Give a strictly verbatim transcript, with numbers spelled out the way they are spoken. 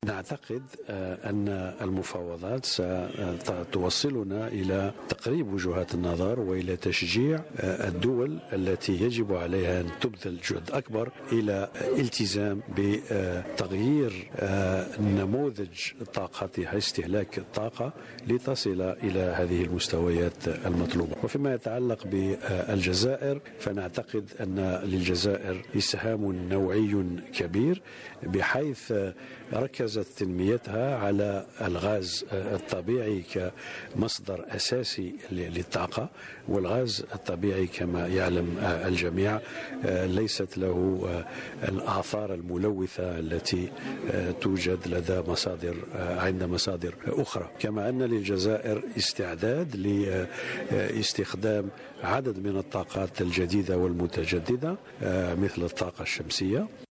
نعتقد أن المفاوضات ستوصلنا إلى تقريب وجهات النظر وإلى تشجيع الدول التي يجب عليها أن تبذل جهد أكبر إلى التزام بتغيير نموذج طاقتها، استهلاك الطاقة، لتصل إلى هذه المستويات المطلوبة. وفيما يتعلق بالجزائر فنعتقد أن للجزائر إسهام نوعي كبير، بحيث ركزت تنميتها على الغاز الطبيعي كمصدر أساسي للطاقة، والغاز الطبيعي كما يعلم الجميع ليست له الآثار الملوثة التي توجد لدى مصادر عند مصادر أخرى. كما أن للجزائر استعداد لاستخدام عدد من الطاقات الجديدة والمتجددة مثل الطاقة الشمسية.